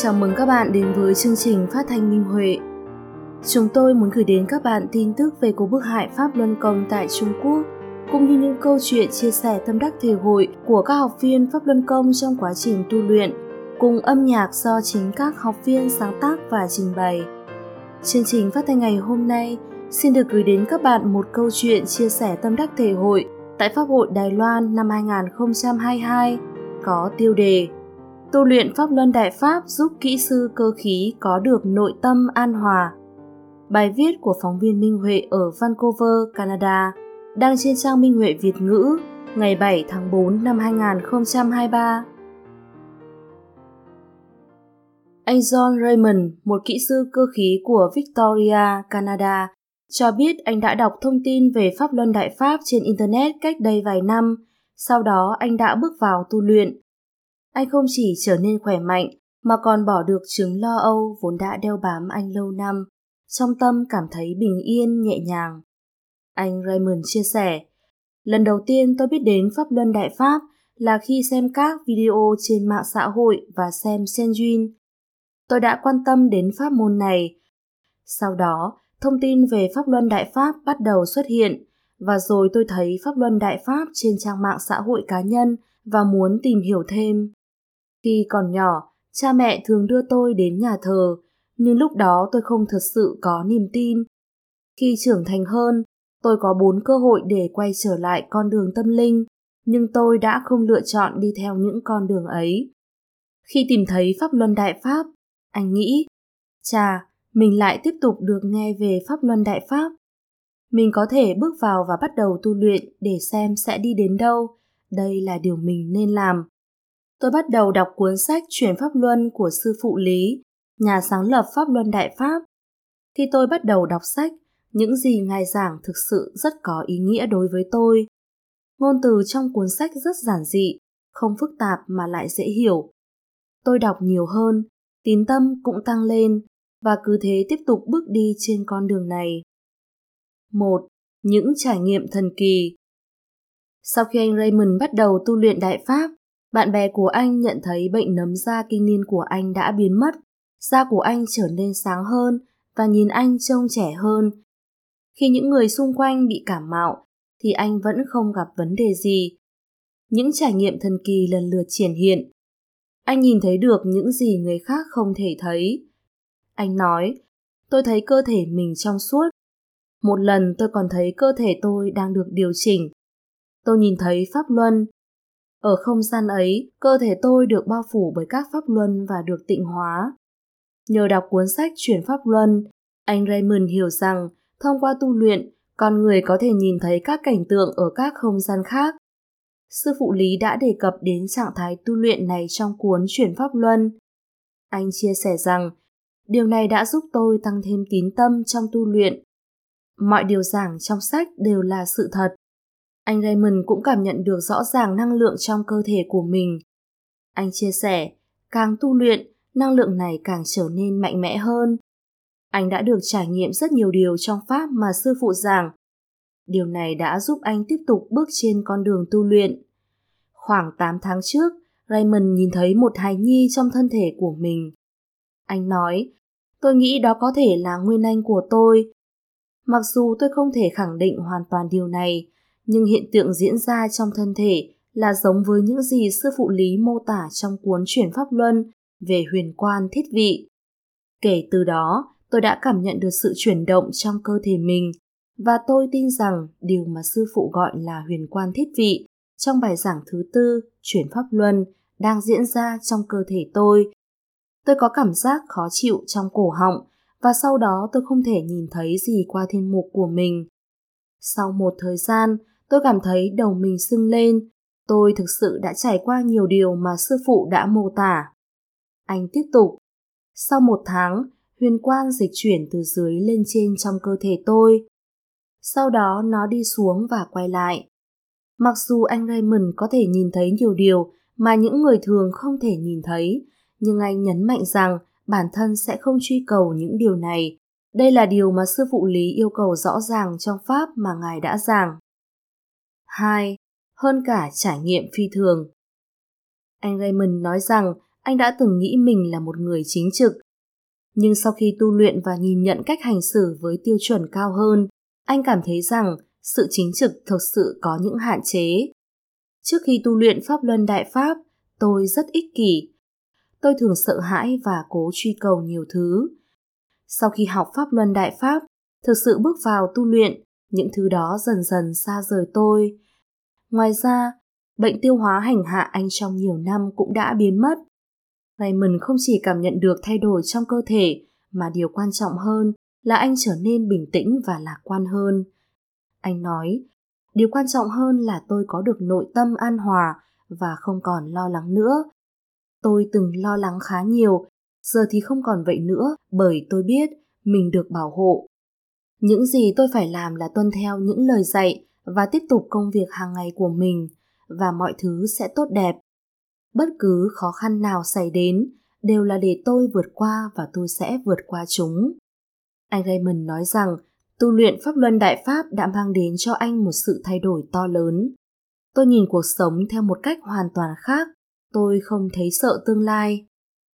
Chào mừng các bạn đến với chương trình phát thanh Minh Huệ. Chúng tôi muốn gửi đến các bạn tin tức về cuộc bức hại Pháp Luân Công tại Trung Quốc, cũng như những câu chuyện chia sẻ tâm đắc thể hội của các học viên Pháp Luân Công trong quá trình tu luyện, cùng âm nhạc do chính các học viên sáng tác và trình bày. Chương trình phát thanh ngày hôm nay xin được gửi đến các bạn một câu chuyện chia sẻ tâm đắc thể hội tại Pháp hội Đài Loan năm 2022 có tiêu đề Tu luyện Pháp Luân Đại Pháp giúp kỹ sư cơ khí có được nội tâm an hòa. Bài viết của phóng viên Minh Huệ ở Vancouver, Canada, đăng trên trang Minh Huệ Việt ngữ ngày 7 tháng 4 năm 2023. Anh John Raymond, một kỹ sư cơ khí của Victoria, Canada, cho biết anh đã đọc thông tin về Pháp Luân Đại Pháp trên Internet cách đây vài năm, sau đó anh đã bước vào tu luyện. Anh không chỉ trở nên khỏe mạnh, mà còn bỏ được chứng lo âu vốn đã đeo bám anh lâu năm, trong tâm cảm thấy bình yên, nhẹ nhàng. Anh Raymond chia sẻ, lần đầu tiên tôi biết đến Pháp Luân Đại Pháp là khi xem các video trên mạng xã hội và xem Senjin. Tôi đã quan tâm đến pháp môn này. Sau đó, thông tin về Pháp Luân Đại Pháp bắt đầu xuất hiện, và rồi tôi thấy Pháp Luân Đại Pháp trên trang mạng xã hội cá nhân và muốn tìm hiểu thêm. Khi còn nhỏ, cha mẹ thường đưa tôi đến nhà thờ, nhưng lúc đó tôi không thật sự có niềm tin. Khi trưởng thành hơn, tôi có 4 cơ hội để quay trở lại con đường tâm linh, nhưng tôi đã không lựa chọn đi theo những con đường ấy. Khi tìm thấy Pháp Luân Đại Pháp, anh nghĩ, chà, mình lại tiếp tục được nghe về Pháp Luân Đại Pháp. Mình có thể bước vào và bắt đầu tu luyện để xem sẽ đi đến đâu. Đây là điều mình nên làm. Tôi bắt đầu đọc cuốn sách Chuyển Pháp Luân của sư phụ Lý, nhà sáng lập Pháp Luân Đại Pháp. Khi tôi bắt đầu đọc sách, những gì Ngài giảng thực sự rất có ý nghĩa đối với tôi. Ngôn từ trong cuốn sách rất giản dị, không phức tạp mà lại dễ hiểu. Tôi đọc nhiều hơn, tín tâm cũng tăng lên, và cứ thế tiếp tục bước đi trên con đường này. 1. Những trải nghiệm thần kỳ. Sau khi anh Raymond bắt đầu tu luyện Đại Pháp, bạn bè của anh nhận thấy bệnh nấm da kinh niên của anh đã biến mất, da của anh trở nên sáng hơn và nhìn anh trông trẻ hơn. Khi những người xung quanh bị cảm mạo, thì anh vẫn không gặp vấn đề gì. Những trải nghiệm thần kỳ lần lượt triển hiện. Anh nhìn thấy được những gì người khác không thể thấy. Anh nói, tôi thấy cơ thể mình trong suốt. Một lần tôi còn thấy cơ thể tôi đang được điều chỉnh. Tôi nhìn thấy Pháp Luân. Ở không gian ấy, cơ thể tôi được bao phủ bởi các Pháp Luân và được tịnh hóa. Nhờ đọc cuốn sách Chuyển Pháp Luân, anh Raymond hiểu rằng thông qua tu luyện, con người có thể nhìn thấy các cảnh tượng ở các không gian khác. Sư phụ Lý đã đề cập đến trạng thái tu luyện này trong cuốn Chuyển Pháp Luân. Anh chia sẻ rằng, điều này đã giúp tôi tăng thêm tín tâm trong tu luyện. Mọi điều giảng trong sách đều là sự thật. Anh Raymond cũng cảm nhận được rõ ràng năng lượng trong cơ thể của mình. Anh chia sẻ, càng tu luyện, năng lượng này càng trở nên mạnh mẽ hơn. Anh đã được trải nghiệm rất nhiều điều trong Pháp mà sư phụ giảng. Điều này đã giúp anh tiếp tục bước trên con đường tu luyện. Khoảng 8 tháng trước, Raymond nhìn thấy một hài nhi trong thân thể của mình. Anh nói, tôi nghĩ đó có thể là nguyên anh của tôi. Mặc dù tôi không thể khẳng định hoàn toàn điều này, nhưng hiện tượng diễn ra trong thân thể là giống với những gì sư phụ Lý mô tả trong cuốn Chuyển Pháp Luân về huyền quan thiết vị. Kể từ đó, tôi đã cảm nhận được sự chuyển động trong cơ thể mình, và tôi tin rằng điều mà sư phụ gọi là huyền quan thiết vị trong bài giảng thứ 4 Chuyển Pháp Luân đang diễn ra trong cơ thể tôi. Tôi có cảm giác khó chịu trong cổ họng, và sau đó tôi không thể nhìn thấy gì qua thiên mục của mình. Sau một thời gian, tôi cảm thấy đầu mình sưng lên. Tôi thực sự đã trải qua nhiều điều mà sư phụ đã mô tả. Anh tiếp tục. Sau 1 tháng, huyền quan dịch chuyển từ dưới lên trên trong cơ thể tôi. Sau đó nó đi xuống và quay lại. Mặc dù anh Raymond có thể nhìn thấy nhiều điều mà những người thường không thể nhìn thấy, nhưng anh nhấn mạnh rằng bản thân sẽ không truy cầu những điều này. Đây là điều mà sư phụ Lý yêu cầu rõ ràng trong Pháp mà Ngài đã giảng. 2. Hơn cả trải nghiệm phi thường. Anh Raymond nói rằng anh đã từng nghĩ mình là một người chính trực. Nhưng sau khi tu luyện và nhìn nhận cách hành xử với tiêu chuẩn cao hơn, anh cảm thấy rằng sự chính trực thực sự có những hạn chế. Trước khi tu luyện Pháp Luân Đại Pháp, tôi rất ích kỷ. Tôi thường sợ hãi và cố truy cầu nhiều thứ. Sau khi học Pháp Luân Đại Pháp, thực sự bước vào tu luyện, những thứ đó dần dần xa rời tôi. Ngoài ra, bệnh tiêu hóa hành hạ anh trong nhiều năm cũng đã biến mất. Raymond không chỉ cảm nhận được thay đổi trong cơ thể, mà điều quan trọng hơn là anh trở nên bình tĩnh và lạc quan hơn. Anh nói, điều quan trọng hơn là tôi có được nội tâm an hòa và không còn lo lắng nữa. Tôi từng lo lắng khá nhiều, giờ thì không còn vậy nữa bởi tôi biết mình được bảo hộ. Những gì tôi phải làm là tuân theo những lời dạy và tiếp tục công việc hàng ngày của mình, và mọi thứ sẽ tốt đẹp. Bất cứ khó khăn nào xảy đến đều là để tôi vượt qua và tôi sẽ vượt qua chúng. Anh Raymond nói rằng tu luyện Pháp Luân Đại Pháp đã mang đến cho anh một sự thay đổi to lớn. Tôi nhìn cuộc sống theo một cách hoàn toàn khác. Tôi không thấy sợ tương lai.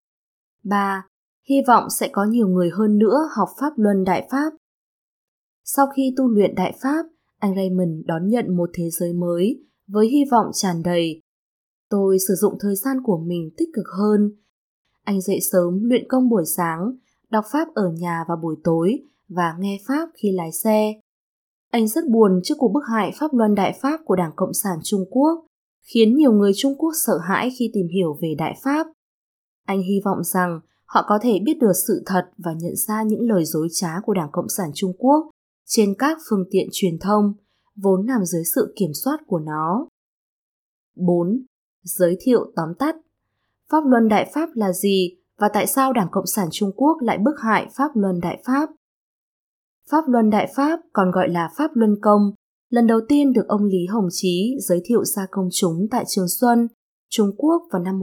3. Hy vọng sẽ có nhiều người hơn nữa học Pháp Luân Đại Pháp. Sau khi tu luyện Đại Pháp, anh Raymond đón nhận một thế giới mới với hy vọng tràn đầy. Tôi sử dụng thời gian của mình tích cực hơn. Anh dậy sớm luyện công buổi sáng, đọc Pháp ở nhà vào buổi tối và nghe Pháp khi lái xe. Anh rất buồn trước cuộc bức hại Pháp Luân Đại Pháp của Đảng Cộng sản Trung Quốc, khiến nhiều người Trung Quốc sợ hãi khi tìm hiểu về Đại Pháp. Anh hy vọng rằng họ có thể biết được sự thật và nhận ra những lời dối trá của Đảng Cộng sản Trung Quốc trên các phương tiện truyền thông, vốn nằm dưới sự kiểm soát của nó. 4. Giới thiệu tóm tắt. Pháp Luân Đại Pháp là gì và tại sao Đảng Cộng sản Trung Quốc lại bức hại Pháp Luân Đại Pháp? Pháp Luân Đại Pháp, còn gọi là Pháp Luân Công, lần đầu tiên được ông Lý Hồng Chí giới thiệu ra công chúng tại Trường Xuân, Trung Quốc vào năm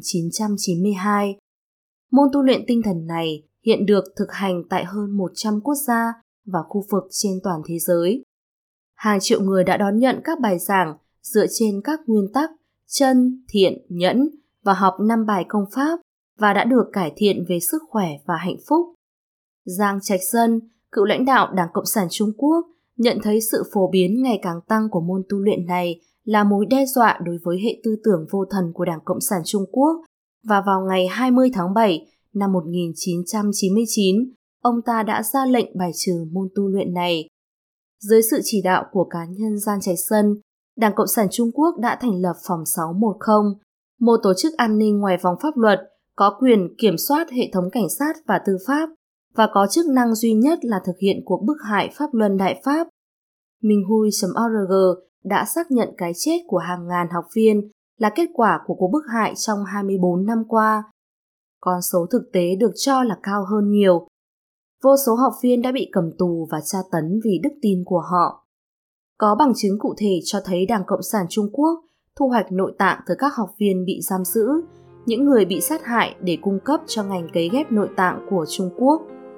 1992. Môn tu luyện tinh thần này hiện được thực hành tại hơn 100 quốc gia và khu vực trên toàn thế giới. Hàng triệu người đã đón nhận các bài giảng dựa trên các nguyên tắc chân, thiện, nhẫn và học 5 bài công pháp và đã được cải thiện về sức khỏe và hạnh phúc. Giang Trạch Dân, cựu lãnh đạo Đảng Cộng sản Trung Quốc, nhận thấy sự phổ biến ngày càng tăng của môn tu luyện này là mối đe dọa đối với hệ tư tưởng vô thần của Đảng Cộng sản Trung Quốc, và vào ngày 20 tháng 7 năm 1999, ông ta đã ra lệnh bài trừ môn tu luyện này. Dưới sự chỉ đạo của cá nhân Giang Trạch Dân, Đảng Cộng sản Trung Quốc đã thành lập Phòng 610, một tổ chức an ninh ngoài vòng pháp luật, có quyền kiểm soát hệ thống cảnh sát và tư pháp, và có chức năng duy nhất là thực hiện cuộc bức hại Pháp Luân Đại Pháp. Minhui.org đã xác nhận cái chết của hàng ngàn học viên là kết quả của cuộc bức hại trong 24 năm qua. Con số thực tế được cho là cao hơn nhiều. Vô số học viên đã bị cầm tù và tra tấn vì đức tin của họ. Có bằng chứng cụ thể cho thấy Đảng Cộng sản Trung Quốc thu hoạch nội tạng từ các học viên bị giam giữ, những người bị sát hại để cung cấp cho ngành cấy ghép nội tạng của Trung Quốc.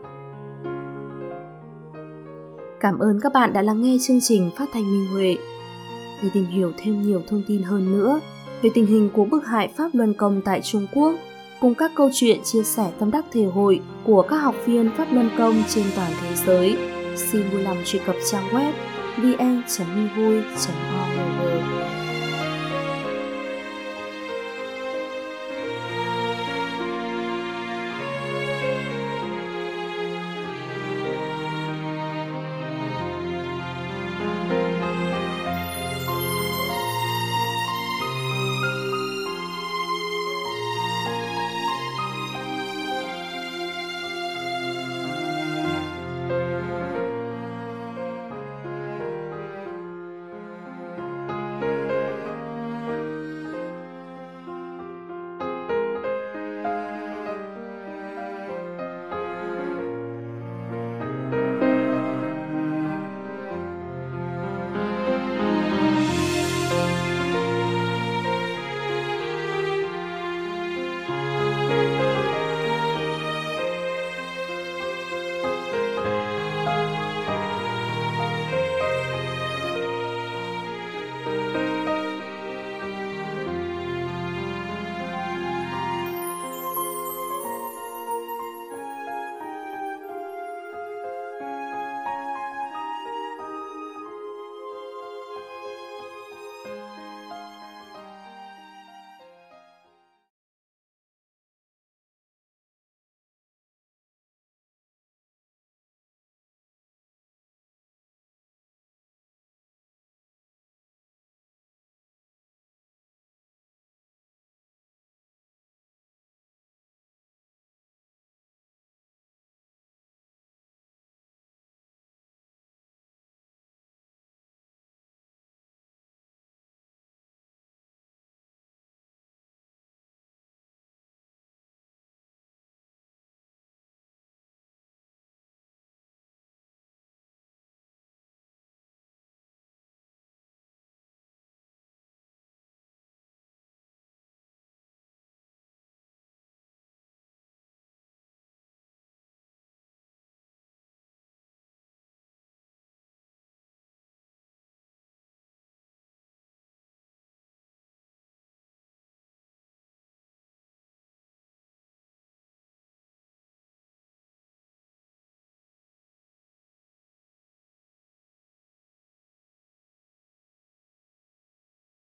Cảm ơn các bạn đã lắng nghe chương trình Phát thanh Minh Huệ. Để tìm hiểu thêm nhiều thông tin hơn nữa về tình hình của bức hại Pháp Luân Công tại Trung Quốc, cùng các câu chuyện chia sẻ tâm đắc thể hội của các học viên Pháp Luân Công trên toàn thế giới, xin vui lòng truy cập trang web vn.minhui.org.